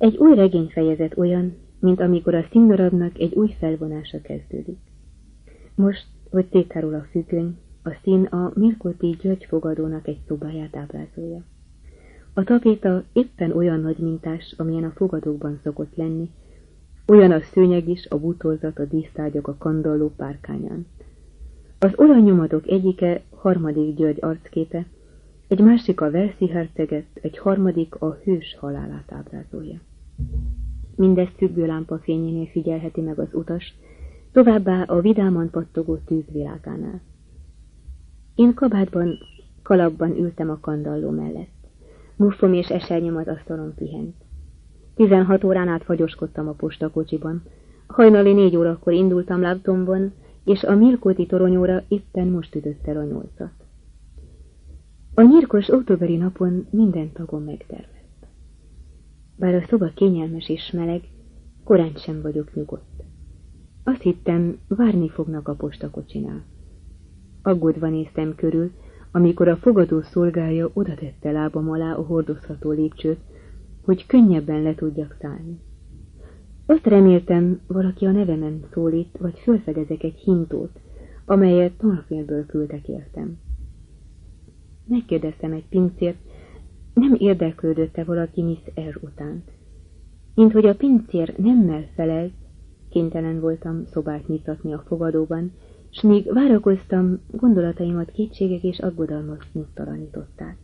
Egy új regényfejezet olyan, mint amikor a színdarabnak egy új felvonása kezdődik. Most, hogy tékál a függöny, a szín a Mirkóti György fogadónak egy szobáját ábrázolja. A tapéta éppen olyan nagy mintás, amilyen a fogadókban szokott lenni, olyan a szőnyeg is, a bútorzat, a dísztárgyak a kandalló párkányán. Az oranynyomatok egyike harmadik György arcképe, egy másik a Velszi herceget, egy harmadik a hős halálát ábrázolja. Mindezt függőlámpa fényénél figyelheti meg az utas, továbbá a vidáman pattogó tűzvilágánál. Én kabátban, kalapban ültem a kandalló mellett. Muffom és esernyőm az asztalon pihent. 16 órán át fagyoskodtam a postakocsiban. Hajnali 4 órakor indultam Lábtomban, és a Mirkóti toronyóra éppen most ütött el a 8-at. A nyírkos októberi napon minden tagom megtermett. Bár a szoba kényelmes és meleg, korán sem vagyok nyugodt. Azt hittem, várni fognak a postakocsinál. Aggódva néztem körül, amikor a fogadó szolgája oda tette lábam alá a hordozható lépcsőt, hogy könnyebben le tudjak szállni. Azt reméltem, valaki a nevemen szólít, vagy fölfedezek egy hintót, amelyet Thornfieldből küldtek értem. Megkérdeztem egy pincért, nem érdeklődött-e valaki Miss R után. Minthogy a pincér nemmel felelt, kénytelen voltam szobát nyitatni a fogadóban, s míg várakoztam, gondolataimat kétségek és aggodalmak nyugtalanították.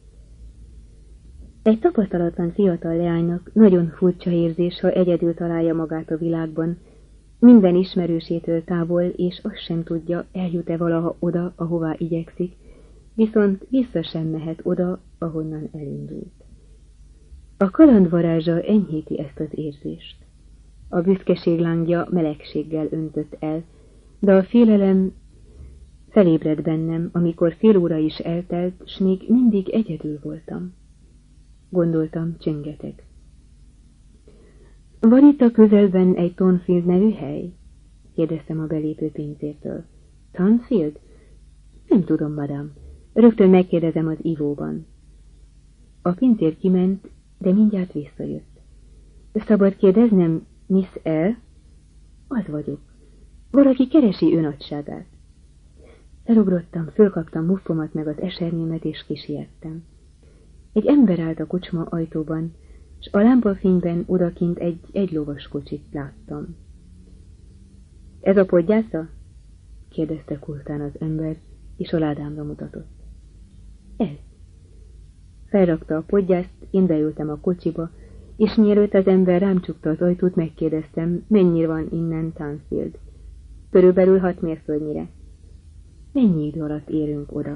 Egy tapasztalatlan fiatal leánynak nagyon furcsa érzés, ha egyedül találja magát a világban, minden ismerősétől távol, és azt sem tudja, eljut-e valaha oda, ahová igyekszik, viszont vissza sem mehet oda, ahonnan elindult. A kaland varázsa enyhíti ezt az érzést. A büszkeség lángja melegséggel öntött el, de a félelem felébredt bennem, amikor fél óra is eltelt, s még mindig egyedül voltam. Gondoltam, csöngetek. Van itt a közelben egy Thornfield nevű hely? Kérdeztem a belépő pincértől. Thornfield? Nem tudom, madám. Rögtön megkérdezem az ivóban. A pincér kiment, de mindjárt visszajött. Szabad kérdeznem, Miss R? Az vagyok. Valaki keresi önagyságát. Felugrottam, fölkaptam muffomat meg az esernyőmet, és kisiettem. Egy ember állt a kocsma ajtóban, s a lámpafényben odakint egy egylovas kocsit láttam. Ez a podgyásza? Kérdezte kurtán az ember, és a ládámra mutatott. Ez. Felrakta a podgyászt, én beültem a kocsiba, és mielőtt az ember rám csukta az ajtót, megkérdeztem, mennyire van innen Thornfield. Körülbelül 6 mérföldnyire. Mennyi idő alatt érünk oda?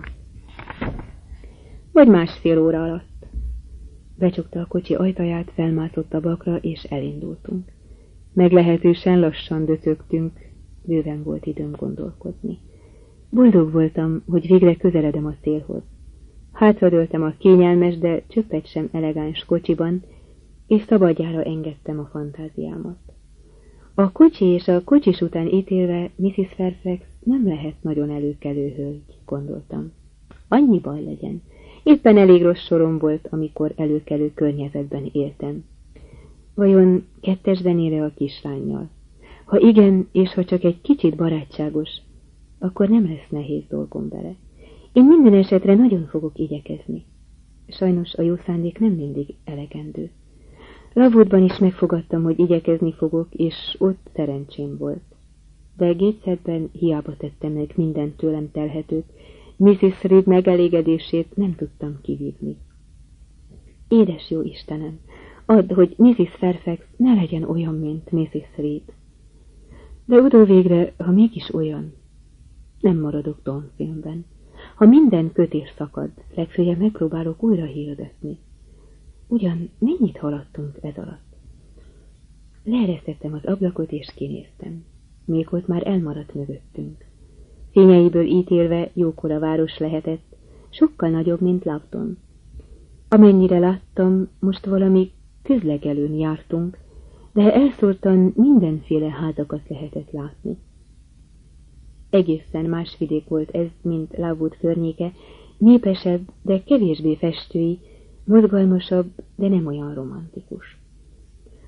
Vagy 1,5 óra alatt. Becsukta a kocsi ajtaját, felmászott a bakra, és elindultunk. Meglehetősen lassan döcögtünk, bőven volt időm gondolkodni. Boldog voltam, hogy végre közeledem a célhoz. Hátradőltem a kényelmes, de csöppet sem elegáns kocsiban, és szabadjára engedtem a fantáziámat. A kocsi és a kocsis után ítélve Mrs. Fairfax nem lehet nagyon előkelő hölgy, gondoltam. Annyi baj legyen. Éppen elég rossz sorom volt, amikor előkelő környezetben éltem. Vajon kettesben ér-e a kislánnyal? Ha igen, és ha csak egy kicsit barátságos, akkor nem lesz nehéz dolgom vele. Én minden esetre nagyon fogok igyekezni. Sajnos a jó szándék nem mindig elegendő. Lowoodban is megfogadtam, hogy igyekezni fogok, és ott szerencsém volt. De Gatesheadben hiába tettem meg minden tőlem telhetőt, Mrs. Reed megelégedését nem tudtam kivívni. Édes jó Istenem, add, hogy Mrs. Fairfax ne legyen olyan, mint Mrs. Reed. De utóvégre, ha mégis olyan, nem maradok Thornfieldben. Ha minden kötés szakad, legfeljebb megpróbálok újra hirdetni. Ugyan mennyit haladtunk ez alatt? Leeresztettem az ablakot, és kinéztem. Még ott már elmaradt mögöttünk. Fényeiből ítélve jókora város lehetett, sokkal nagyobb, mint Loughton. Amennyire láttam, most valami közlegelőn jártunk, de elszórtan mindenféle házakat lehetett látni. Egészen más vidék volt ez, mint Lowood környéke, népesebb, de kevésbé festői, mozgalmasabb, de nem olyan romantikus.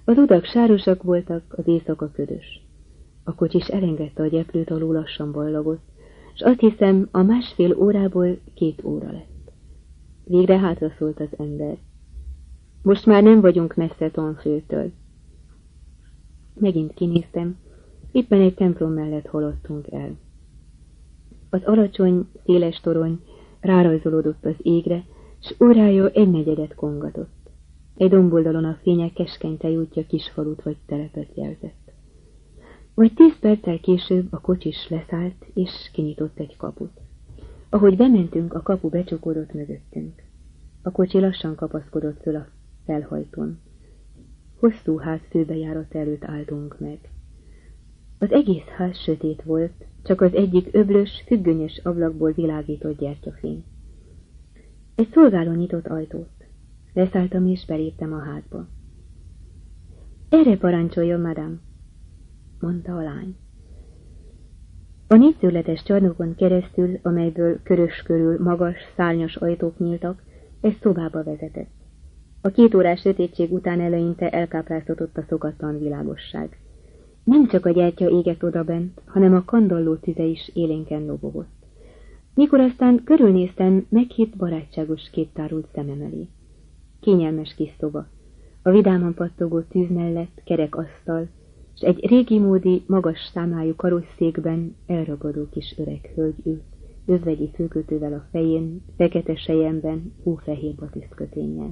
Az utak sárosak voltak, az éjszaka ködös. A kocsis elengedte a gyeplőt alól, lassan ballagott, s azt hiszem, a 1,5 órából 2 óra lett. Végre hátraszólt az ember. Most már nem vagyunk messze Tonfiltől. Megint kinéztem, éppen egy templom mellett haladtunk el. Az alacsony, széles torony rárajzolódott az égre, s órája 1/4 kongatott. Egy domboldalon a fények keskeny tejútja kisfalut vagy telepet jelzett. Vagy 10 perccel később a kocsis leszállt, és kinyitott egy kaput. Ahogy bementünk, a kapu becsukódott mögöttünk. A kocsi lassan kapaszkodott föl a felhajtón. Hosszú ház főbejárat előtt álltunk meg. Az egész ház sötét volt, csak az egyik öblös, függönyös ablakból világított gyertyafény. Egy szolgáló nyitott ajtót. Leszálltam és beléptem a házba. Erre parancsoljon, madame, mondta a lány. A négyszögletes csarnokon keresztül, amelyből körös körül magas, szárnyas ajtók nyíltak, egy szobába vezetett. A 2 órás sötétség után eleinte elkápráztatott a szokatlan világosság. Nem csak a gyertya égett odabent, hanem a kandalló tüze is élénken lobogott. Mikor aztán körülnéztem, meghitt barátságos kép tárult szemem elé. Kényelmes kis szoba. A vidáman pattogó tűz mellett kerek asztal, s egy régi módi, magas számájú karosszékben elragadó kis öreg hölgy ült, özvegyi főkötővel a fején, fekete selyemben, hófehér batisztköténnyel.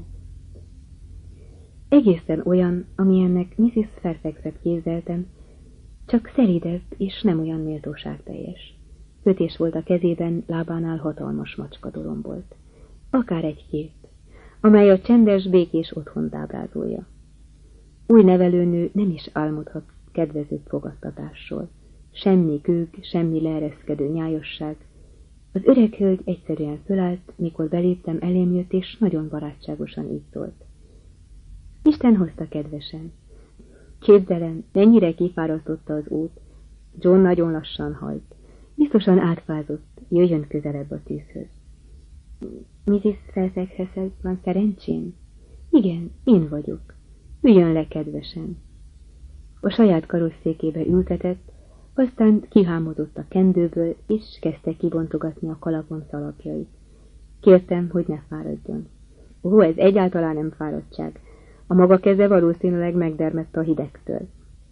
Egészen olyan, amilyennek Mrs. Fairfaxet képzeltem, csak szeridebb és nem olyan méltóságteljes. Kötés volt a kezében, lábánál hatalmas macska dorombolt. Akár egy kép, amely a csendes, békés otthont ábrázolja. Új nevelőnő nem is álmodhat kedvezőbb fogadtatásról. Semmi gőg, semmi leereszkedő nyájasság. Az öreg hölgy egyszerűen fölállt, mikor beléptem, elém jött, és nagyon barátságosan így szólt. Isten hozta kedvesen. Képzelem, mennyire kifárasztotta az út. John nagyon lassan hajt. Biztosan átfázott, jöjjön közelebb a tűzhöz. Mrs. Fairfaxhez van szerencsém? Igen, én vagyok. Üljön le kedvesen. A saját karosszékébe ültetett, aztán kihámodott a kendőből, és kezdte kibontogatni a kalapom szalapjait. Kértem, hogy ne fáradjon. Ó, ez egyáltalán nem fáradtság. A maga keze valószínűleg megdermedt a hidegtől.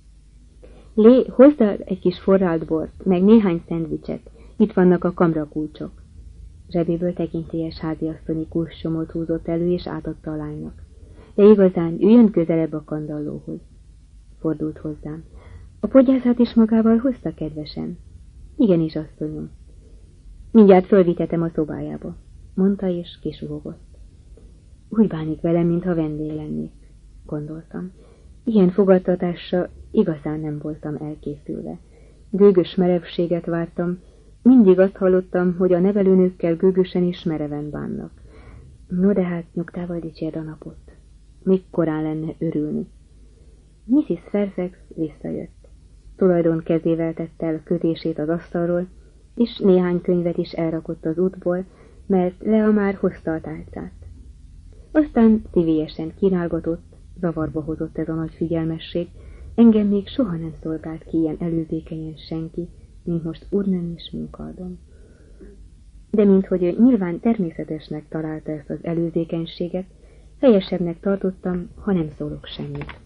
Lé, hozzá egy kis forrált bort, meg néhány szendvicset. Itt vannak a kamrakulcsok. Zsebéből tekintélyes háziasszonyi kulcssomót húzott elő, és átadta a lánynak. De igazán, üljön közelebb a kandallóhoz. Fordult hozzám. A podgyászát is magával hozta kedvesen? Igenis, asszonyom. Mindjárt fölvitetem a szobájába, mondta, és kisuhogott. Úgy bánik velem, mintha vendég lennék, gondoltam. Ilyen fogadtatásra igazán nem voltam elkészülve. Gőgös merevséget vártam, mindig azt hallottam, hogy a nevelőnőkkel gőgösen és mereven bánnak. No de hát nyugtával dicsérd a napot. Még korán lenne örülni. Mrs. Fairfax visszajött. Tulajdon kezével tette el kötését az asztalról, és néhány könyvet is elrakott az útból, mert Lea már hozta a tálcát. Aztán szívélyesen kínálgatott, zavarba hozott ez a nagy figyelmesség, engem még soha nem szolgált ki ilyen előzékenyen senki, mint most úrnem és munkadom. De minthogy ő nyilván természetesnek találta ezt az előzékenységet, helyesebbnek tartottam, ha nem szólok semmit.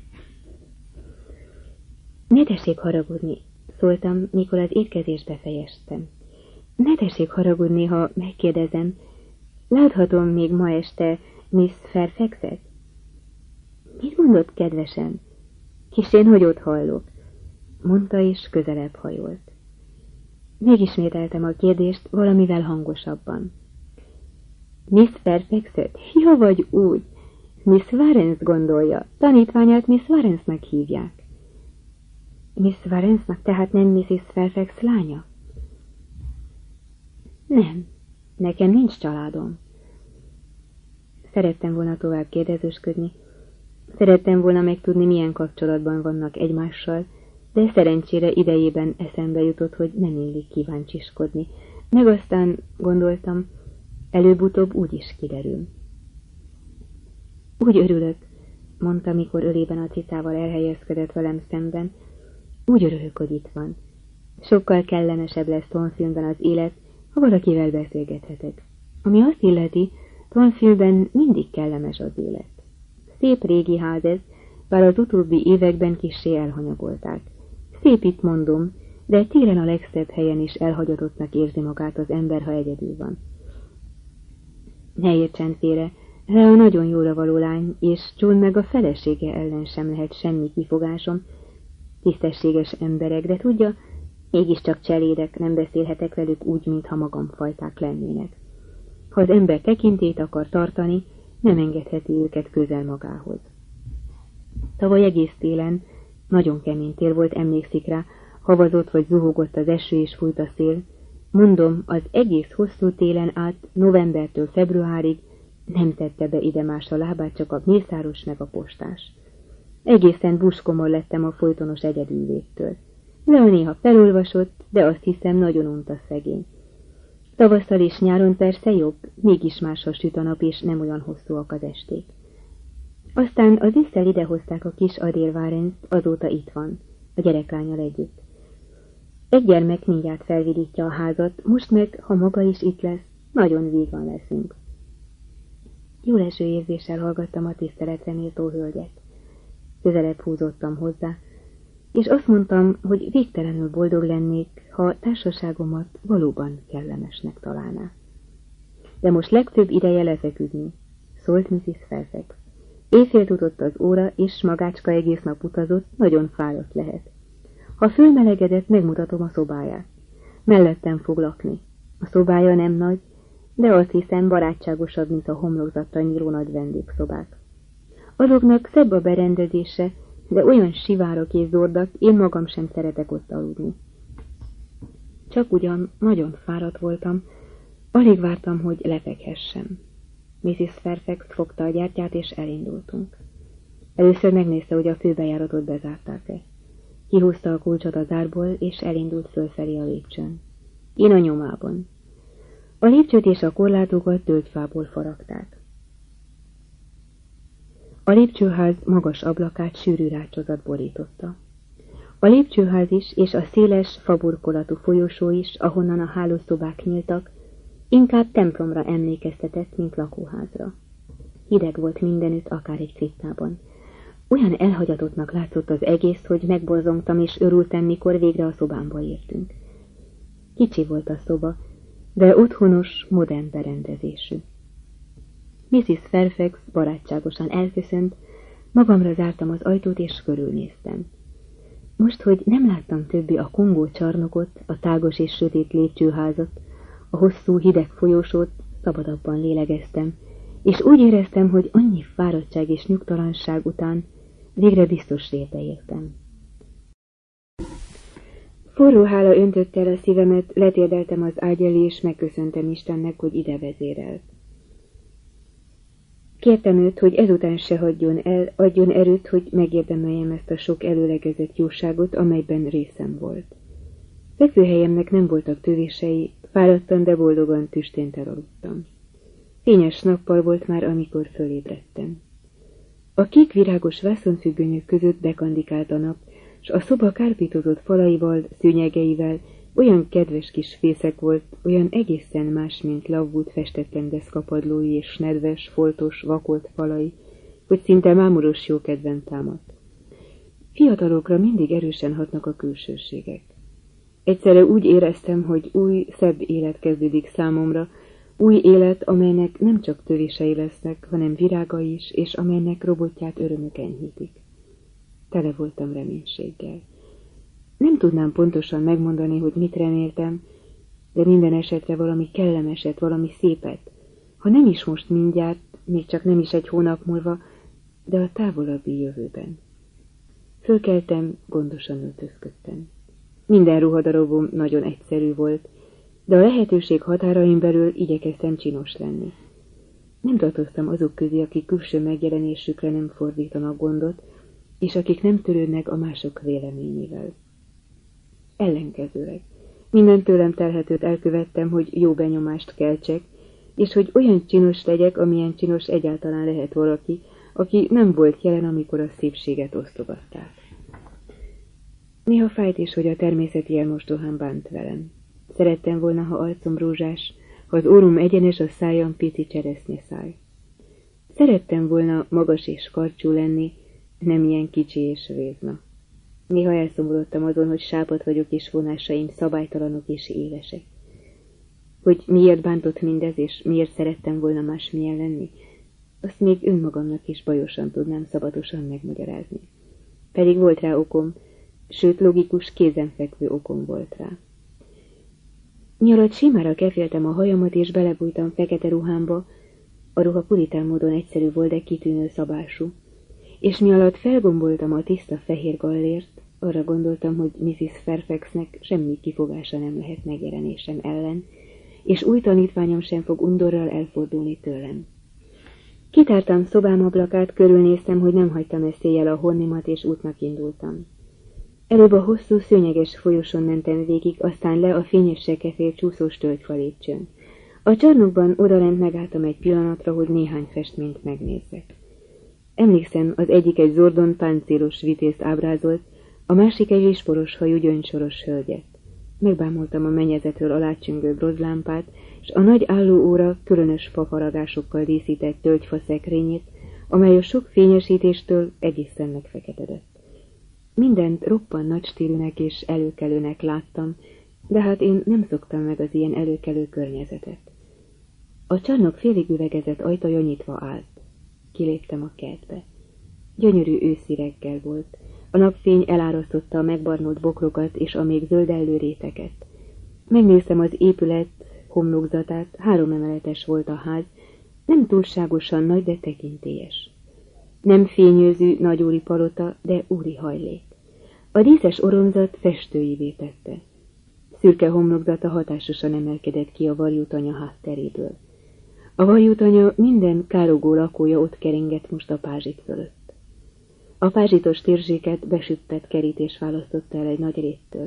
Ne tessék haragudni, szóltam, mikor az étkezést befejeztem. Ne tessék haragudni, ha megkérdezem, láthatom még ma este Miss Fairfaxet? Mit mondott, kedvesem? Kisén, hogy ott hallok, mondta, és közelebb hajolt. Megismételtem a kérdést valamivel hangosabban. Miss Fairfaxet? Ja, vagy úgy. Miss Warrens gondolja. Tanítványát Miss Warrensnek hívják. Miss Warrensnak tehát nem Mrs. Fairfax lánya? Nem. Nekem nincs családom. Szerettem volna tovább kérdezősködni. Szerettem volna megtudni, milyen kapcsolatban vannak egymással, de szerencsére idejében eszembe jutott, hogy nem illik kíváncsiskodni. Meg aztán gondoltam, előbb-utóbb úgy is kiderül. Úgy örülök, mondta, mikor ölében a cicával elhelyezkedett velem szemben. Úgy örülök, hogy itt van. Sokkal kellemesebb lesz Thornfieldben az élet, ha valakivel beszélgethetek. Ami azt illeti, Thornfieldben mindig kellemes az élet. Szép régi ház ez, bár az utóbbi években kissé elhanyagolták. Szép itt mondom, de télen a legszebb helyen is elhagyatottnak érzi magát az ember, ha egyedül van. Ne értsen félre, Lea nagyon jóra való lány, és John meg a felesége ellen sem lehet semmi kifogásom. Tisztességes emberek, de tudja, mégiscsak cselédek, nem beszélhetek velük úgy, mintha magam fajták lennének. Ha az ember tekintélyt akar tartani, nem engedheti őket közel magához. Tavaly egész télen, nagyon kemény tél volt, emlékszik rá, havazott vagy zuhogott az eső és fújt a szél. Mondom, az egész hosszú télen át, novembertől februárig nem tette be ide más a lábát, csak a mészáros meg a postás. Egészen buskomor lettem a folytonos egyedülléttől. Lea néha felolvasott, de azt hiszem nagyon unta szegény. Tavasszal és nyáron persze jobb, mégis máshol süt a nap, és nem olyan hosszúak az esték. Aztán az ősszel idehozták a kis Adél Várenzt, azóta itt van, a gyereklánnyal együtt. Egy gyermek mindjárt felvidítja a házat, most meg, ha maga is itt lesz, nagyon vígan leszünk. Jó leső érzéssel hallgattam a tiszteletre méltó hölgyet. Közelebb húzottam hozzá, és azt mondtam, hogy végtelenül boldog lennék, ha társaságomat valóban kellemesnek találná. De most legtöbb ideje lefeküdni, szólt Mrs. Fairfax. Éjfél tudott az óra, és magácska egész nap utazott, nagyon fáradt lehet. Ha fölmelegedett, megmutatom a szobáját. Mellettem fog lakni. A szobája nem nagy, de azt hiszem barátságosabb, mint a homlokzattal nyíló nagy vendégszobák. Azoknak szebb a berendezése, de olyan sivárok és zordak, én magam sem szeretek ott aludni. Csak ugyan nagyon fáradt voltam, alig vártam, hogy lefekhessem. Mrs. Fairfax fogta a gyertyát, és elindultunk. Először megnézte, hogy a főbejáratot bezárták-e. Kihúzta a kulcsot a zárból, és elindult fölfelé a lépcsőn. Én a nyomában. A lépcsőt és a korlátokat tölgyfából faragták. A lépcsőház magas ablakát sűrű rácsozat borította. A lépcsőház is, és a széles, faburkolatú folyosó is, ahonnan a hálószobák nyíltak, inkább templomra emlékeztetett, mint lakóházra. Hideg volt mindenütt, akár egy kriptában. Olyan elhagyatottnak látszott az egész, hogy megborzongtam és örültem, mikor végre a szobámba értünk. Kicsi volt a szoba, de otthonos, modern berendezésű. Mrs. Fairfax barátságosan elköszönt, magamra zártam az ajtót és körülnéztem. Most, hogy nem láttam többi a kongó csarnokot, a tágos és sötét lépcsőházat, a hosszú, hideg folyósót, szabadabban lélegeztem, és úgy éreztem, hogy annyi fáradtság és nyugtalanság után végre biztos réte értem. Forró hála öntötte el a szívemet, letérdeltem az ágy elé, és megköszöntem Istennek, hogy ide vezérelt. Kértem őt, hogy ezután se hagyjon el, adjon erőt, hogy megérdemeljem ezt a sok előlegezett jóságot, amelyben részem volt. Fekvőhelyemnek nem voltak tövései, fáradtan, de boldogan tüstént elaludtam. Fényes nappal volt már, amikor fölébredtem. A kék virágos vászonfüggönyök között bekandikált a nap, s a szoba kárpítozott falaival, szőnyegeivel olyan kedves kis fészek volt, olyan egészen más, mint lavvút festetlen deszkapadlói és nedves, foltos, vakolt falai, hogy szinte mámoros jókedven támadt. Fiatalokra mindig erősen hatnak a külsőségek. Egyszerre úgy éreztem, hogy új, szebb élet kezdődik számomra, új élet, amelynek nem csak tövései lesznek, hanem virága is, és amelynek robotját örömök enyhítik. Tele voltam reménységgel. Nem tudnám pontosan megmondani, hogy mit reméltem, de minden esetre valami kellemeset, valami szépet. Ha nem is most mindjárt, még csak nem is egy hónap múlva, de a távolabbi jövőben. Fölkeltem, gondosan öltözködtem. Minden ruhadarabom nagyon egyszerű volt, de a lehetőség határain belül igyekeztem csinos lenni. Nem tartoztam azok közé, akik külső megjelenésükre nem fordítanak gondot, és akik nem törődnek a mások véleményével. Ellenkezőleg. Minden tőlem telhetőt elkövettem, hogy jó benyomást keltsek, és hogy olyan csinos legyek, amilyen csinos egyáltalán lehet valaki, aki nem volt jelen, amikor a szépséget osztogatták. Néha fájt is, hogy a természeti elmostohán bánt velem. Szerettem volna, ha arcom rózsás, ha az orrom egyenes, a szájam pici cseresznyeszáj. Szerettem volna magas és karcsú lenni, nem ilyen kicsi és vézna. Néha elszomorodtam azon, hogy sápadt vagyok és vonásaim szabálytalanok és évesek. Hogy miért bántott mindez, és miért szerettem volna másmilyen lenni, azt még önmagamnak is bajosan tudnám szabatosan megmagyarázni. Pedig volt rá okom, sőt logikus, kézenfekvő okom volt rá. Nyalat simára keféltem a hajamat, és belebújtam fekete ruhámba, a ruha puritán módon egyszerű volt, de kitűnő szabású, és mi alatt felgomboltam a tiszta fehér gallért, arra gondoltam, hogy Mrs. Fairfaxnek semmi kifogása nem lehet megjelenésem ellen, és új tanítványom sem fog undorral elfordulni tőlem. Kitártam szobám ablakát, körülnéztem, hogy nem hagytam eszéllyel a hornimat, és útnak indultam. Előbb a hosszú, szőnyeges folyosón mentem végig, aztán le a fényessel kefél csúszós tölgyfa lépcsőn. A csarnokban odalent megálltam egy pillanatra, hogy néhány festményt megnézzek. Emlékszem, az egyik egy zordon páncélos vitézt ábrázolt, a másik egy risporos hajú gyöngysoros hölgyet. Megbámultam a mennyezetről alácsüngő brozlámpát, és a nagy állóóra különös fafaragásokkal díszített tölgyfa szekrényét, amely a sok fényesítéstől egészen megfeketedett. Mindent roppant nagy stílűnek és előkelőnek láttam, de hát én nem szoktam meg az ilyen előkelő környezetet. A csarnok félig üvegezett ajtaja nyitva állt. Kiléptem a kertbe. Gyönyörű őszi reggel volt. A napfény elárasztotta a megbarnult bokrokat és a még zöldellő réteket. Megnéztem az épület homlokzatát, 3 emeletes volt a ház, nem túlságosan nagy, de tekintélyes. Nem fényőzű nagyúri palota, de úri hajlék. A díszes oromzat festőivé tette. Szürke homlokzata hatásosan emelkedett ki a varjútanya hátteréből. A varjútanya minden károgó lakója ott keringett most a pázsit fölött. A pázsitos térzséket besüppett kerítés választotta el egy nagy réttől.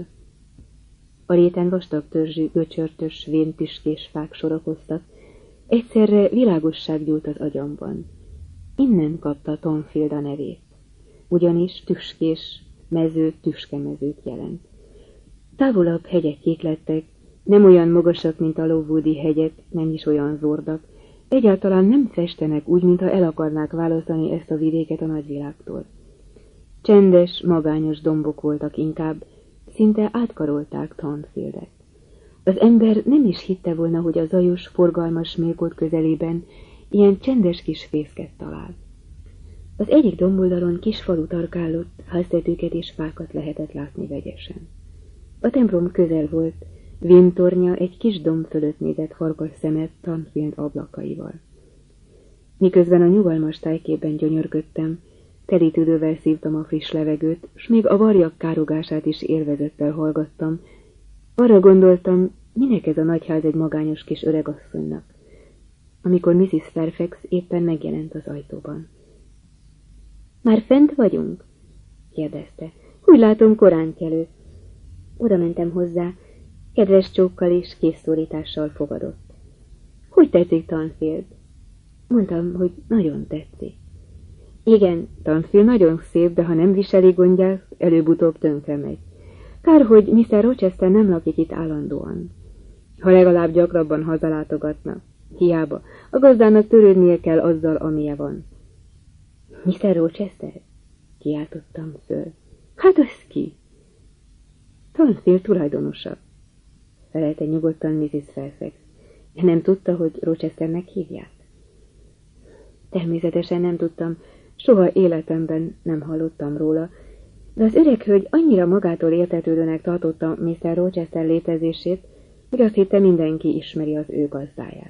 A réten vastag törzsű, göcsörtös, vénpüskés fák sorakoztak, egyszerre világosság gyújt az agyamban. Innen kapta Thornfield a nevét, ugyanis tüskés mező tüskemezőt jelent. Távolabb hegyek kéklettek, nem olyan magasak, mint a Lowoodi hegyek, nem is olyan zordak, egyáltalán nem festenek úgy, mintha el akarnák választani ezt a vidéket a nagyvilágtól. Csendes, magányos dombok voltak inkább, szinte átkarolták Thornfieldet. Az ember nem is hitte volna, hogy a zajos, forgalmas Millcote közelében ilyen csendes kis fészket talál. Az egyik domboldalon kis falu tarkálott, háztetőket és fákat lehetett látni vegyesen. A templom közel volt, véntornya egy kis domb fölött nézett farkas szemet Thornfield ablakaival. Miközben a nyugalmas tájképben gyönyörködtem, teli tüdővel szívtam a friss levegőt, s még a varjak károgását is élvezettel hallgattam. Arra gondoltam, minek ez a nagyház egy magányos kis öregasszonynak, amikor Mrs. Fairfax éppen megjelent az ajtóban. Már fent vagyunk? kérdezte. Úgy látom, korán kelő. Oda mentem hozzá, kedves csókkal és készszórítással fogadott. Hogy tetszik Thornfield? Mondtam, hogy nagyon tetszik. Igen, Thornfield nagyon szép, de ha nem viseli gondját, előbb-utóbb tönkre megy. Kár, hogy Mr. Rochester nem lakik itt állandóan. Ha legalább gyakrabban hazalátogatna. Hiába, a gazdának törődnie kell azzal, amilyen van. Mr. Rochester? Kiáltottam föl. Hát az ki? Thornfield tulajdonosa, felelte nyugodtan Mrs. Fairfax. Nem tudta, hogy Rochesternek hívják? Természetesen nem tudtam, soha életemben nem hallottam róla, de az öreg hölgy annyira magától értetődőnek tartotta Mr. Rochester létezését, hogy azt hitte, mindenki ismeri az ő gazdáját.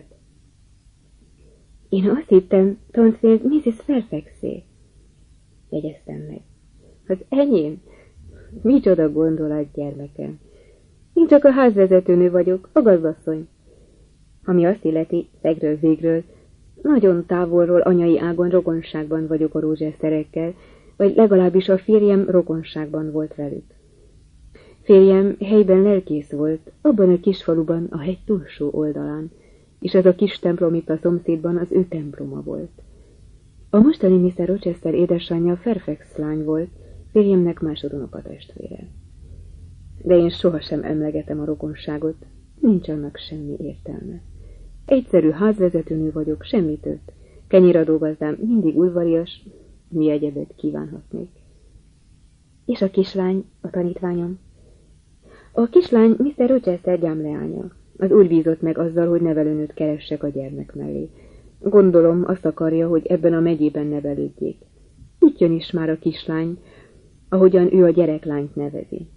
Én azt hittem, Thornfield Mrs. Fairfaxé, jegyeztem meg. Az enyém? Micsoda gondolat, gyermekem. Én csak a házvezetőnő vagyok, a gazdasszony. Ami azt illeti, szegről végről, nagyon távolról anyai ágon rokonságban vagyok a Rochesterekkel, vagy legalábbis a férjem rokonságban volt velük. Férjem helyben lelkész volt, abban a kis faluban a hegy túlsó oldalán, és ez a kis templom itt a szomszédban az ő temploma volt. A mostani Mr. Rochester édesanyja Fairfax lány volt, férjemnek másodunoka testvére. De én sohasem emlegetem a rokonságot, nincs annak semmi értelme. Egyszerű házvezetőnő vagyok, semmi több. Kenyéradógazdám mindig udvarias, mi egyebet kívánhatnék. És a kislány, a tanítványom? A kislány Mr. Rochester gyámleánya. Az úgy bízott meg azzal, hogy nevelőnőt keressek a gyermek mellé. Gondolom, azt akarja, hogy ebben a megyében nevelődjék. Itt jön is már a kislány, ahogyan ő a gyereklányt nevezi.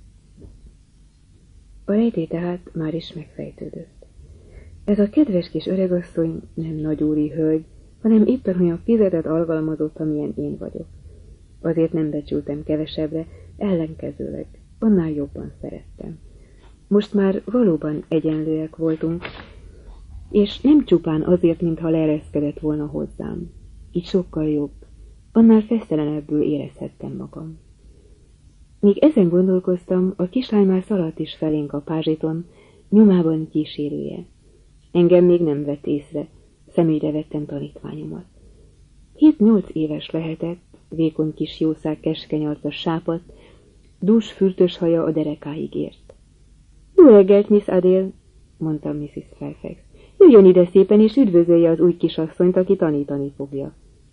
A rejtély tehát már is megfejtődött. Ez a kedves kis öregasszony nem nagyúri hölgy, hanem éppen olyan fizetett alkalmazott, amilyen én vagyok. Azért nem becsültem kevesebbre, ellenkezőleg, annál jobban szerettem. Most már valóban egyenlőek voltunk, és nem csupán azért, mintha leereszkedett volna hozzám. Így sokkal jobb, annál fesztelenebbül érezhettem magam. Míg ezen gondolkoztam, a kislány már szaladt is felénk a pázsiton, nyomában kísérője. Engem még nem vett észre, személyre vettem tanítványomat. 7-8 éves lehetett, vékony kis jószág keskeny arcas sápadt, dús fürtös haja a derekáig ért. Jó reggelt, Miss Adele, mondta Mrs. Fairfax. Jöjjön ide szépen, és üdvözölje az új kisasszonyt, aki tanítani fogja.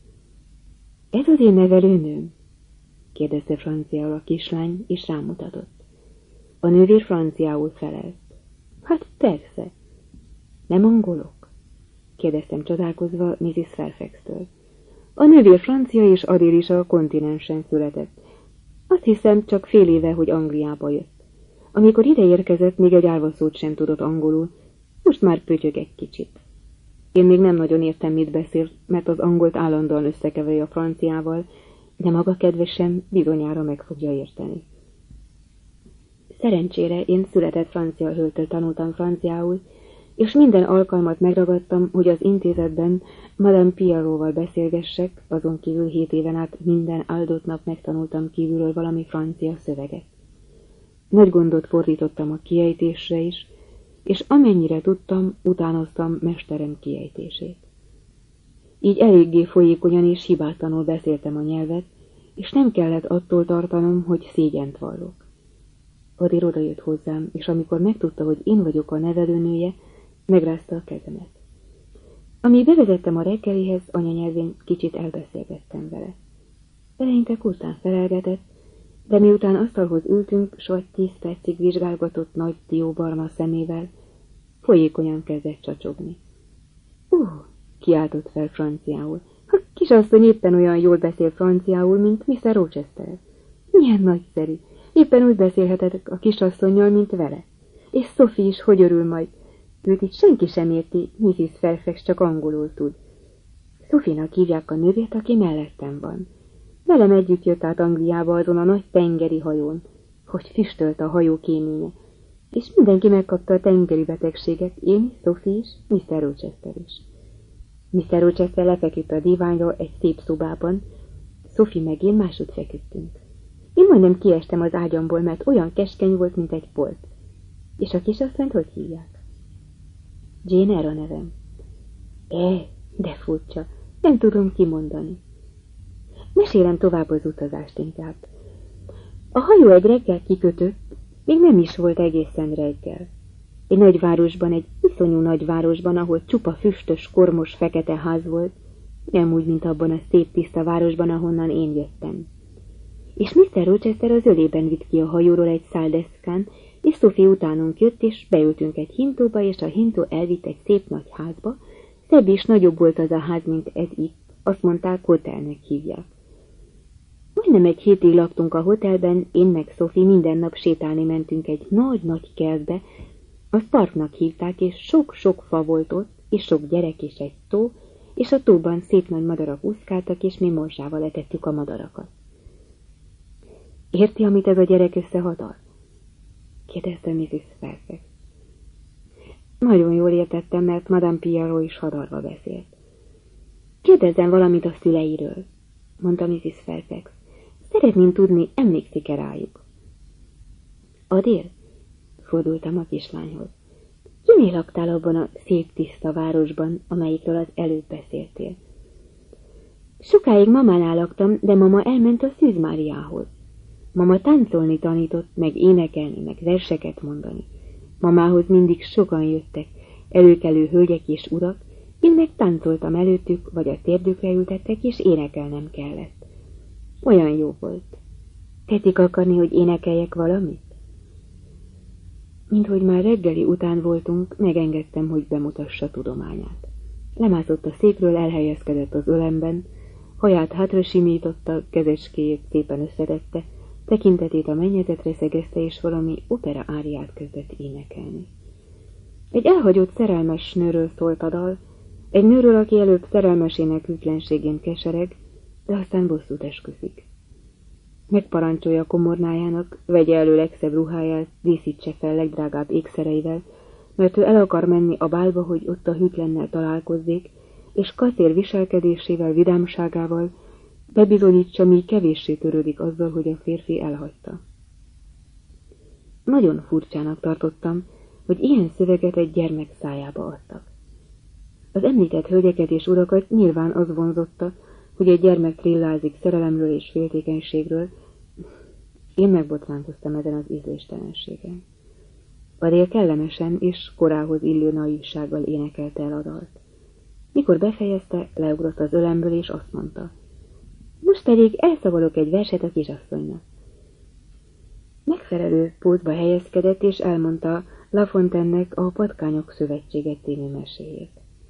Ez az én nevelőnőm? kérdezte franciául a kislány, és rámutatott. A nővér franciául felelt. Hát persze. Nem angolok? kérdeztem csodálkozva Mrs. Fairfax-től. A nővér francia és Adél is a kontinensen született. Azt hiszem, csak fél éve, hogy Angliába jött. Amikor ide érkezett, még egy álvaszót sem tudott angolul, most már pötyög egy kicsit. Én még nem nagyon értem, mit beszél, mert az angolt állandóan összekeveri a franciával, de maga kedvesem bizonyára meg fogja érteni. Szerencsére én született francia hölgytől tanultam franciául, és minden alkalmat megragadtam, hogy az intézetben Madame Pierrot-val beszélgessek, azon kívül 7 éven át minden áldott nap megtanultam kívülről valami francia szöveget. Nagy gondot fordítottam a kiejtésre is, és amennyire tudtam, utánoztam mesterem kiejtését. Így eléggé folyékonyan és hibátlanul beszéltem a nyelvet, és nem kellett attól tartanom, hogy szégyent vallok. Adél odajött hozzám, és amikor megtudta, hogy én vagyok a nevelőnője, megrázta a kezemet. Amíg bevezettem a reggelihez, anyanyelvén kicsit elbeszélgettem vele. Eleinte kurtán felelgetett, de miután asztalhoz ültünk, s vagy 10 percig vizsgálgatott nagy dióbarna szemével, folyékonyan kezdett csacsogni. Kiáltott fel franciául. A kisasszony éppen olyan jól beszél franciául, mint Mr. Rochester. Milyen nagyszerű! Éppen úgy beszélhetek a kisasszonnyal, mint vele. És Sophie is hogy örül majd. Őt itt senki sem érti, Mrs. Fairfax csak angolul tud. Sophie-nak hívják a nővért, aki mellettem van. Velem együtt jött át Angliába azon a nagy tengeri hajón, hogy füstölt a hajó kéménye, és mindenki megkapta a tengeri betegséget, én, Sophie is, Mr. Rochester is. Mr. Rochester lefeküdt a diványra egy szép szobában, Sophie meg én másút feküdtünk. Én majdnem kiestem az ágyamból, mert olyan keskeny volt, mint egy polc. És a kisasszonyt hogy hívják? Jane Eyre a nevem. De furcsa, nem tudom kimondani. Mesélem tovább az utazást inkább. A hajó egy reggel kikötött, még nem is volt egészen reggel. Egy nagyvárosban, egy iszonyú nagyvárosban, ahol csupa füstös, kormos, fekete ház volt, nem úgy, mint abban a szép tiszta városban, ahonnan én jöttem. És Mr. Rochester az ölében vitt ki a hajóról egy száldeszkán, és Sophie utánunk jött, és beültünk egy hintóba, és a hintó elvitt egy szép nagy házba. Szebb és nagyobb volt az a ház, mint ez itt. Azt mondták, hotelnek hívják. Majdnem egy hétig laktunk a hotelben, én meg Sophie minden nap sétálni mentünk egy nagy-nagy kertbe, azt parknak hívták, és sok-sok fa volt ott, és sok gyerek és egy tó, és a tóban szép nagy madarak úszkáltak, és mi morzsával etettük a madarakat. Érti, amit ez a gyerek összehadar? kérdezte Mrs. Fairfax. Nagyon jól értettem, mert Madame Pierrot is hadarva beszélt. Kérdezzen valamit a szüleiről, mondta Mrs. Fairfax. Szeretném tudni, emlékszik-e rájuk. Adél? Fordultam a kislányhoz. Kinél laktál abban a szép tiszta városban, amelyikről az előbb beszéltél? Sokáig mamánál laktam, de mama elment a Szűz Máriához. Mama táncolni tanított, meg énekelni, meg verseket mondani. Mamához mindig sokan jöttek, előkelő hölgyek és urak, én meg táncoltam előttük, vagy a térdükre ültettek, és énekelnem kellett. Olyan jó volt. Tették akarni, hogy énekeljek valamit? Minthogy már reggeli után voltunk, megengedtem, hogy bemutassa tudományát. Lemászott a székről, elhelyezkedett az ölemben, haját hátra simította, kezecskéjét szépen összetette, tekintetét a mennyezetre szegezte, és valami opera áriát kezdett énekelni. Egy elhagyott szerelmes nőről szólt a dal, egy nőről, aki előbb szerelmesének hűtlenségén kesereg, de aztán bosszút esküszik. Megparancsolja komornájának, vegye elő legszebb ruháját, díszítse fel legdrágább ékszereivel, mert ő el akar menni a bálba, hogy ott a hűtlennel találkozzék, és kacér viselkedésével, vidámságával bebizonyítsa, míg kevéssé törődik azzal, hogy a férfi elhagyta. Nagyon furcsának tartottam, hogy ilyen szöveget egy gyermek szájába adtak. Az említett hölgyeket és urakat nyilván az vonzotta, hogy egy gyermek trillázik szerelemről és féltékenységről. Én megbotránkoztam ezen az ízléstelenségen. Adél kellemesen és korához illő naívsággal énekelte el a dalt. Mikor befejezte, leugrott az ölemből, és azt mondta: most pedig elszavalok egy verset a kisasszonynak. Megfelelő pózba helyezkedett, és elmondta La Fontaine-nek a Patkányok Szövetsége című meséjét.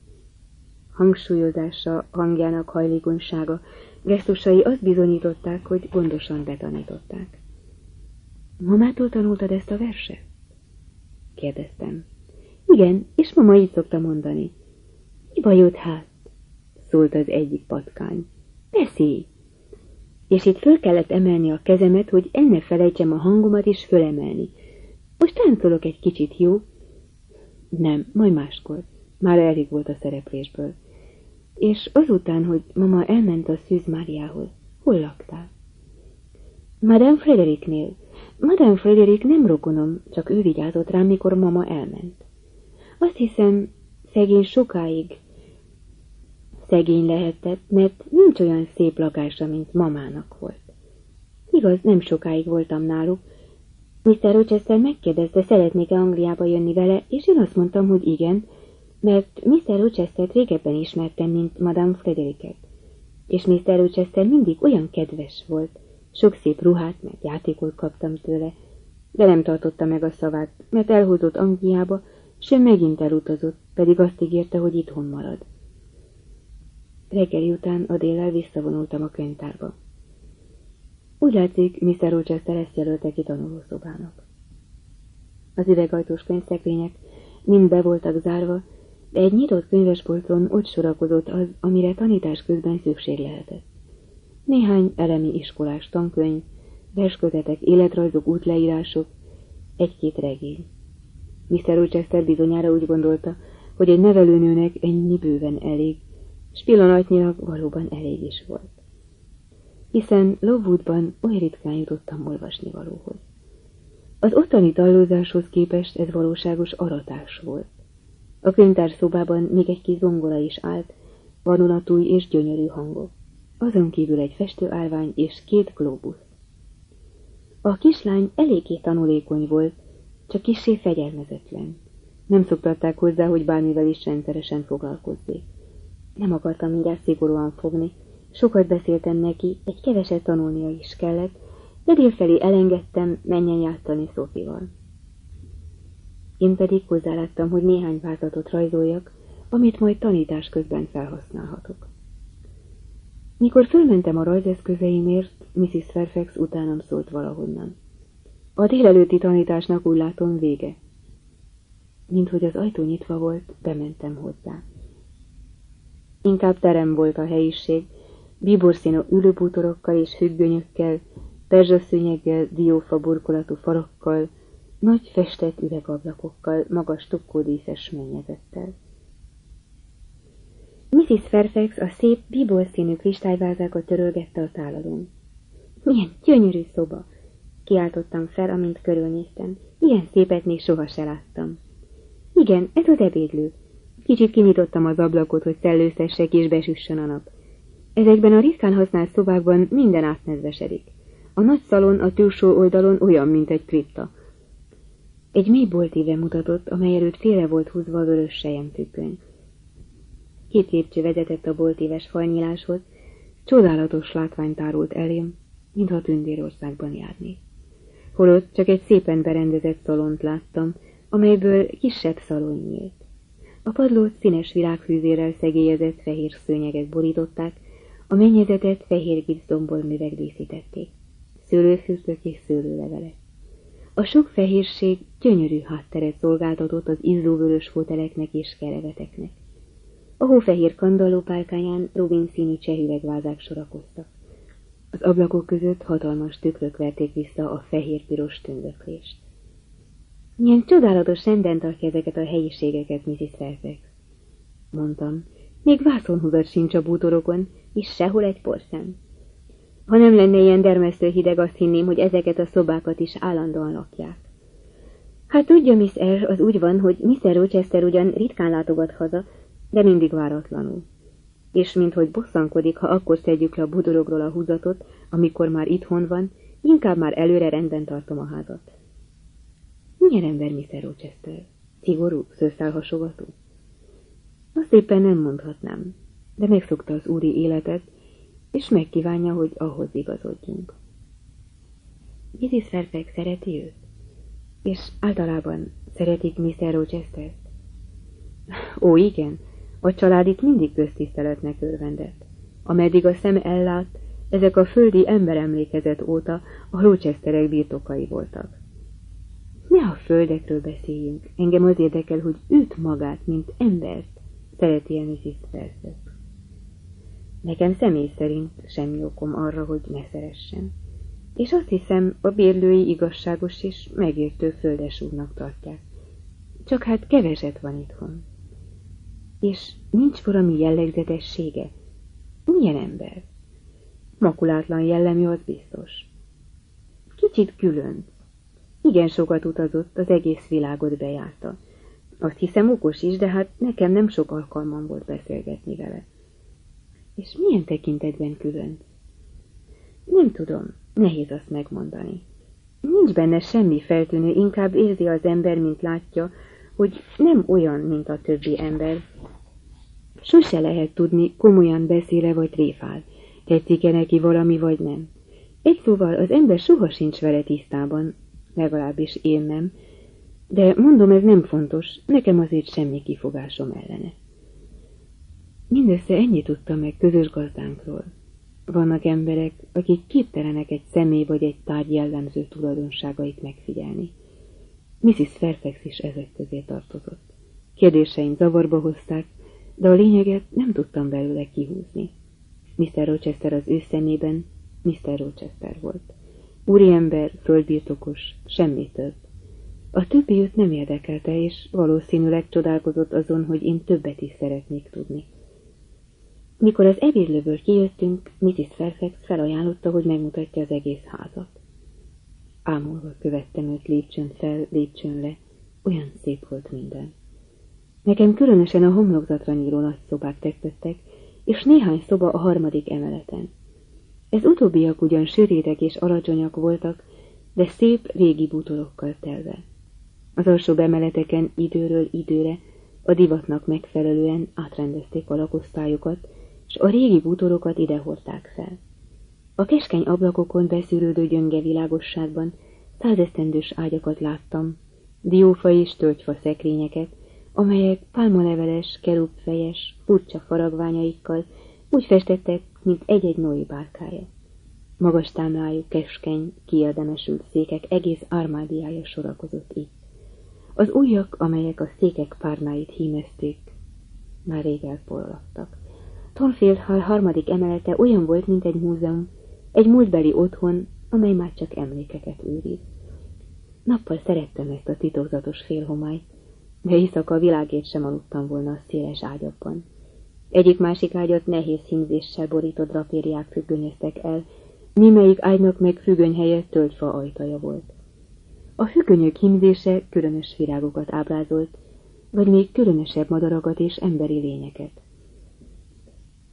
Hangsúlyozása, hangjának hajlékonysága, gesztusai azt bizonyították, hogy gondosan betanították. Mamától tanultad ezt a verset? Kérdeztem. Igen, és mama így szokta mondani. Mi bajod hát? Szólt az egyik patkány. Beszélj! És itt föl kellett emelni a kezemet, hogy el ne felejtsem a hangomat és fölemelni. Most táncolok egy kicsit, jó? Nem, majd máskor. Már elég volt a szereplésből. És azután, hogy mama elment a Szűz Máriához, hol laktál? Madame Frédéricnél. Madame Frédéric nem rokonom, csak ő vigyázott rám, mikor mama elment. Azt hiszem, szegény sokáig szegény lehetett, mert nincs olyan szép lakása, mint mamának volt. Igaz, nem sokáig voltam náluk. Mr. Rochester megkérdezte, szeretnék-e Angliába jönni vele, és én azt mondtam, hogy igen, mert Mr. Rochester-t régebben ismertem, mint Madame Frédéricet. És Mr. Rochester mindig olyan kedves volt. Sok szép ruhát, meg játékot kaptam tőle, de nem tartotta meg a szavát, mert elhozott Angliába, s ő megint elutazott, pedig azt ígérte, hogy itthon marad. Reggeli után a déllel visszavonultam a könyvtárba. Úgy látszik, Mr. Rochester ezt jelölte ki tanulószobának. Az üvegajtós könyvszekrények mind be voltak zárva, de egy nyitott könyvespolcon ott sorakozott az, amire tanítás közben szükség lehetett. Néhány elemi iskolás tankönyv, verskötetek, életrajzok, útleírások, egy-két regény. Mr. Rochester bizonyára úgy gondolta, hogy egy nevelőnőnek ennyi bőven elég, s pillanatnyilag valóban elég is volt. Hiszen Lowoodban oly ritkán jutottam olvasnivalóhoz. Az ottani tallózáshoz képest ez valóságos aratás volt. A könyvtárszobában még egy kis zongora is állt, vadonatúj és gyönyörű hangok. Azon kívül egy festőállvány és 2 glóbusz. A kislány eléggé tanulékony volt, csak kissé fegyelmezetlen. Nem szoktatták hozzá, hogy bármivel is rendszeresen foglalkozzék. Nem akartam mindjárt szigorúan fogni, sokat beszéltem neki, egy keveset tanulnia is kellett, de délfelé elengedtem, menjen játszani Sophie-val. Én pedig hozzáláttam, hogy néhány vázlatot rajzoljak, amit majd tanítás közben felhasználhatok. Mikor fölmentem a rajzeszközeimért, Mrs. Fairfax utánam szólt valahonnan. A délelőtti tanításnak úgy látom vége. Minthogy az ajtó nyitva volt, bementem hozzá. Inkább terem volt a helyiség, bíborszínű ülőbútorokkal és függönyökkel, perzsaszőnyeggel, diófa burkolatú falakkal, nagy festett üvegablakokkal, magas topkódíszes mennyezettel. Mrs. Fairfax a szép bíborszínű kristályvázákat törölgette a tálalón. Milyen gyönyörű szoba! Kiáltottam fel, amint körülnéztem. Ilyen szépet még soha se láttam. Igen, ez az ebédlő. Kicsit kinyitottam az ablakot, hogy szellőztessek és besüssön a nap. Ezekben a ritkán használt szobákban minden átnedvesedik. A nagy szalon a túlsó oldalon olyan, mint egy kripta. Egy mély boltíve mutatott, amely előtt félre volt húzva a vörös selyemfüggöny. 2 lépcső vezetett a boltíves fajnyíláshoz, csodálatos látvány tárult elém, mintha Tündérországban járnék. Holott csak egy szépen berendezett szalont láttam, amelyből kisebb szalon nyílt. A padlót színes virágfűzérrel szegélyezett fehér szőnyegek borították, a mennyezetet fehér gipszdomból művek díszítették, szőlőfürtök és szőlőlevelek. A sok fehérség gyönyörű hátteret szolgáltatott az izzóvörös foteleknek és kereveteknek. A hófehér kandallópálkányán rózsaszínű csehüvegvázák sorakoztak. Az ablakok között hatalmas tükrök verték vissza a fehér-piros tündöklést. Milyen csodálatos renden tartja ezeket a helyiségeket, Mrs. Fairfax, mondtam. Még vászonhúzat sincs a bútorokon, és sehol egy porszem. Ha nem lenne ilyen dermesztő hideg, azt hinném, hogy ezeket a szobákat is állandóan lakják. Hát tudja, Miss Eyre, az úgy van, hogy Mr. Rochester ugyan ritkán látogat haza, de mindig váratlanul. És minthogy bosszankodik, ha akkor szedjük le a bútorokról a húzatot, amikor már itthon van, inkább már előre rendben tartom a házat. Milyen ember Mr. Rochester? Szigorú, szőszálhasogató? Azt éppen nem mondhatnám, de megszokta az úri életet, és megkívánja, hogy ahhoz igazodjunk. Mrs. Fairfax szereti őt? És általában szeretik Mr. Rochestert? Ó, igen, a család itt mindig köztiszteletnek örvendett. Ameddig a szem ellát, ezek a földi emberemlékezet óta a Rochesterek birtokai voltak. Ne a földekről beszéljünk, engem az érdekel, hogy őt magát, mint embert szereti-e Mrs. Fairfax. Nekem személy szerint semmi okom arra, hogy ne szeressen. És azt hiszem, a bérlői igazságos és megértő földesúrnak tartják. Csak hát keveset van itthon. És nincs valami jellegzetessége. Milyen ember? Makulátlan jellemű, az biztos. Kicsit különc. Igen sokat utazott, az egész világot bejárta. Azt hiszem okos is, de hát nekem nem sok alkalmam volt beszélgetni vele. És milyen tekintetben különc? Nem tudom, nehéz azt megmondani. Nincs benne semmi feltűnő, inkább érzi az ember, mint látja, hogy nem olyan, mint a többi ember. Sose lehet tudni, komolyan beszél-e vagy tréfál, tetszik-e neki valami vagy nem. Egy szóval az ember soha sincs vele tisztában, legalábbis én nem, de mondom, ez nem fontos, nekem azért semmi kifogásom ellene. Mindössze ennyit tudtam meg közös gazdánkról. Vannak emberek, akik képtelenek egy személy vagy egy tárgy jellemző tulajdonságait megfigyelni. Mrs. Fairfax is ezek közé tartozott. Kérdéseim zavarba hozták, de a lényeget nem tudtam belőle kihúzni. Mr. Rochester az ő szemében Mr. Rochester volt. Úriember, földbirtokos, semmi több. A többi őt nem érdekelte, és valószínűleg csodálkozott azon, hogy én többet is szeretnék tudni. Mikor az ebédlőből kijöttünk, Mrs. Fairfax felajánlotta, hogy megmutatja az egész házat. Ámulva követtem őt lépcsőn fel, lépcsőn le, olyan szép volt minden. Nekem különösen a homlokzatra nyíló nagy szobák tetszettek, és néhány szoba a 3. emeleten. Ez utóbbiak ugyan sörétek és alacsonyak voltak, de szép régi bútorokkal telve. Az alsóbb emeleteken időről időre a divatnak megfelelően átrendezték a lakosztályokat, és a régi bútorokat ide hordták fel. A keskeny ablakokon beszűrődő gyönge világosságban 100 esztendős ágyakat láttam, diófa és tölgyfa szekrényeket, amelyek pálmaleveles, kerubfejes, furcsa faragványaikkal úgy festettek, mint egy-egy Noé bárkája. Magas támlájú, keskeny, kiérdemesült székek egész armádiája sorakozott itt. Az ujjak, amelyek a székek párnáit hímezték, már rég elporolagtak. Thornfield Hall 3. emelete olyan volt, mint egy múzeum, egy múltbeli otthon, amely már csak emlékeket őriz. Nappal szerettem ezt a titokzatos félhomályt, de éjszaka a világért sem aludtam volna a széles ágyakban. Egyik-másik ágyat nehéz hímzéssel borított drapériák függönyöztek el, némelyik ágynak meg függöny helyett tölgyfa ajtaja volt. A függönyök hímzése különös virágokat ábrázolt, vagy még különösebb madarakat és emberi lényeket.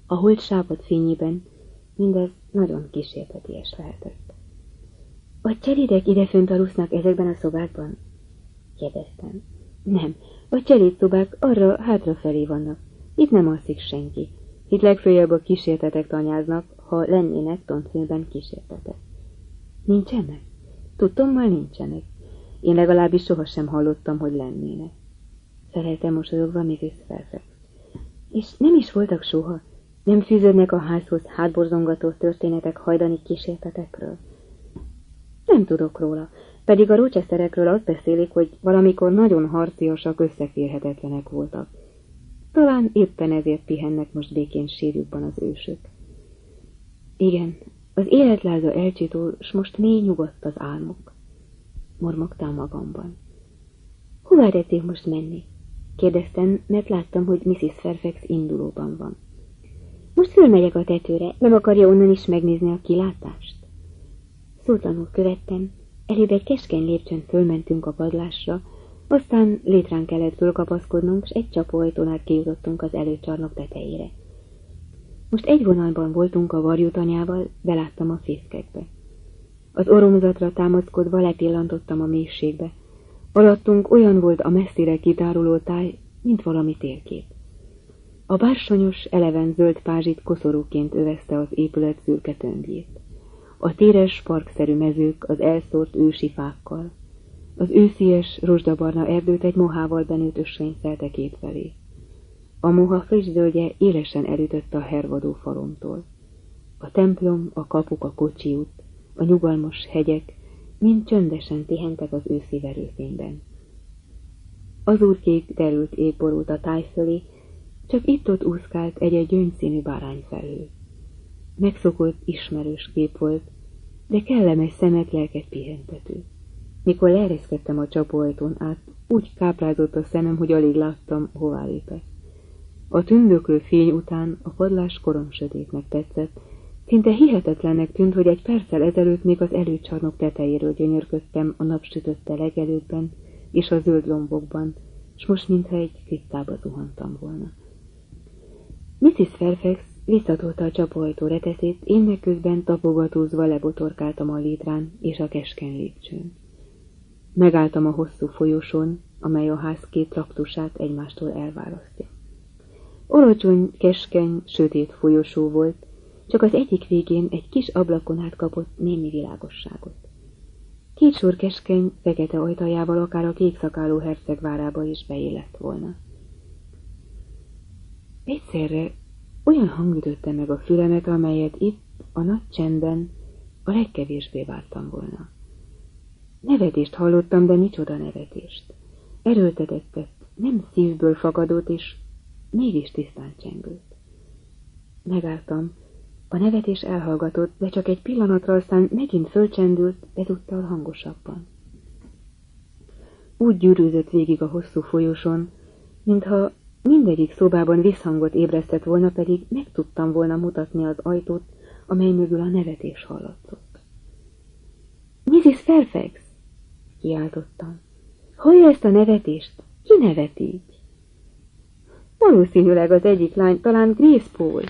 A holt sápad fényében mindez nagyon kísérteties lehetett. A cselidek idefönt alusznak ezekben a szobákban? Kérdeztem. Nem, a cselédszobák arra hátrafelé vannak. Itt nem alszik senki. Itt legfőjebb a kísértetek tanyáznak, ha lennének Tontville-ben kísértetek. Nincsenek? Tudtommal nincsenek. Én legalábbis sohasem hallottam, hogy lennének. Feleltem mosolyogva Mrs. Fairfax. És nem is voltak soha? Nem fűződnek a házhoz hátborzongató történetek hajdani kísértetekről? Nem tudok róla, pedig a Rochesterekről azt beszélik, hogy valamikor nagyon harciasak, összeférhetetlenek voltak. Talán éppen ezért pihennek most békén sírjukban az ősök. Igen, az életláza elcsitól, s most mély nyugodt az álmok. Mormogtam magamban. Hová tették most menni? Kérdeztem, mert láttam, hogy Mrs. Fairfax indulóban van. Most fölmegyek a tetőre, nem akarja onnan is megnézni a kilátást? Szótlanul követtem, előbb egy keskeny lépcsőn fölmentünk a padlásra, aztán létrán kellett fölkapaszkodnunk, s egy csapóajtón át kijutottunk az előcsarnok tetejére. Most egy vonalban voltunk a varjútanyával, beláttam a fészkekbe. Az oromzatra támaszkodva lepillantottam a mélységbe. Alattunk olyan volt a messzire kitáruló táj, mint valami térkép. A bársonyos, eleven zöld pázsit koszorúként övezte az épület szürke tömbjét. A téres, parkszerű mezők az elszórt ősi fákkal. Az őszies, rozsdabarna erdőt egy mohával benőtt ösvény szelte kétfelé. A moha friss zöldje élesen elütött a hervadó falomtól. A templom, a kapuk, a kocsiút, a nyugalmas hegyek mind csöndesen pihentek az őszi verőfényben. Azurkék derült ég borult a táj fölé, csak itt-ott úszkált egy-egy gyöngyszínű bárányfelhő. Megszokott, ismerős kép volt, de kellemes szemet lelket pihentető. Mikor leereszkedtem a csapóajtón át, úgy káprázott a szemem, hogy alig láttam, hová lépek. A tündöklő fény után a padlás koromsötétnek tetszett, szinte hihetetlennek tűnt, hogy egy perccel ezelőtt még az előcsarnok tetejéről gyönyörködtem a napsütötte legelőkben és a zöld lombokban, s most mintha egy kriptába zuhantam volna. Mrs. Fairfax visszatolta a csapóajtó reteszét, én meg közben tapogatózva lebotorkáltam a létrán és a keskeny lépcsőn. Megálltam a hosszú folyosón, amely a ház két traktusát egymástól elválasztja. Alacsony, keskeny, sötét folyosó volt, csak az egyik végén egy kis ablakon át kapott némi világosságot. Két sor keskeny, fekete ajtajával akár a kékszakálú herceg várába is beillett volna. Egyszerre olyan hang ütötte meg a fülemet, amelyet itt, a nagy csendben a legkevésbé vártam volna. Nevetést hallottam, de micsoda nevetést. Erőltetettet, nem szívből fakadott, és mégis tisztán csengőt. Megálltam, a nevetés elhallgatott, de csak egy pillanatra, aztán megint fölcsendült, ezúttal hangosabban. Úgy gyűrűzött végig a hosszú folyosón, mintha mindegyik szobában visszhangot ébresztett volna, pedig meg tudtam volna mutatni az ajtót, amely mögül a nevetés hallatszott. Mrs. Fairfax! Kiáltottam. Hallja ezt a nevetést? Ki nevet így? Valószínűleg az egyik lány, talán Grace Poole.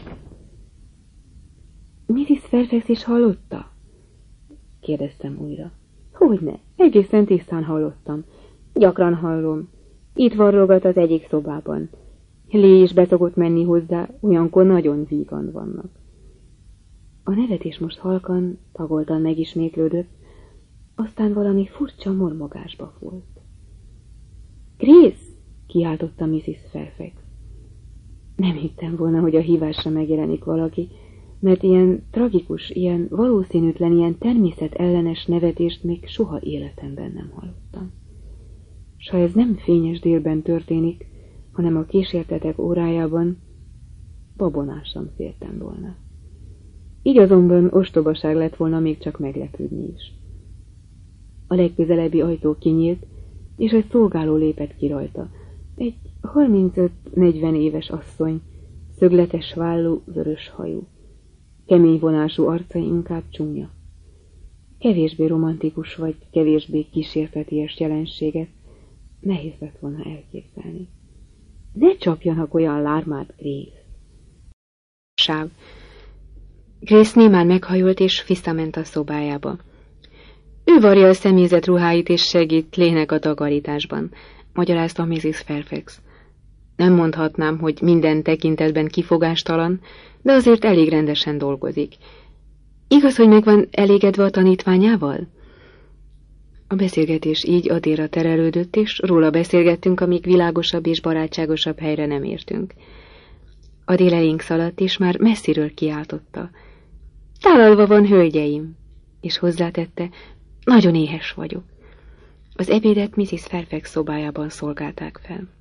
Mrs. Fairfax is hallotta? Kérdeztem újra. Hogyne, egészen tisztán hallottam. Gyakran hallom. Itt varrogat az egyik szobában. Lee is be szokott menni hozzá, olyankor nagyon vígan vannak. A nevetés most halkan, tagoltan megismétlődött, aztán valami furcsa mormogásba volt. Grace! Kiáltotta Mrs. Fairfax. Nem hittem volna, hogy a hívásra megjelenik valaki, mert ilyen tragikus, ilyen valószínűtlen, ilyen természetellenes nevetést még soha életemben nem hallottam. S ha ez nem fényes délben történik, hanem a kísértetek órájában, babonásan féltem volna. Így azonban ostobaság lett volna még csak meglepődni is. A legközelebbi ajtó kinyílt, és egy szolgáló lépett ki rajta. Egy 35-40 éves asszony, szögletes vállú, vörös hajú. Kemény vonású arca inkább csúnya. Kevésbé romantikus vagy kevésbé kísérteties jelenséget nehéz lett volna elképzelni. Ne csapjanak olyan lármát, Grace! sáv. Grace némán meghajolt és visszament a szobájába. Ő varja a személyzet ruháit és segít Lének a takarításban, magyarázta Mrs. Fairfax. Nem mondhatnám, hogy minden tekintetben kifogástalan, de azért elég rendesen dolgozik. Igaz, hogy meg van elégedve a tanítványával? A beszélgetés így Adéra terelődött, és róla beszélgettünk, amíg világosabb és barátságosabb helyre nem értünk. Adél elénk szaladt, és már messziről kiáltotta. Tálalva van, hölgyeim! És hozzátette, nagyon éhes vagyok. Az ebédet Mrs. Fairfax szobájában szolgálták fel.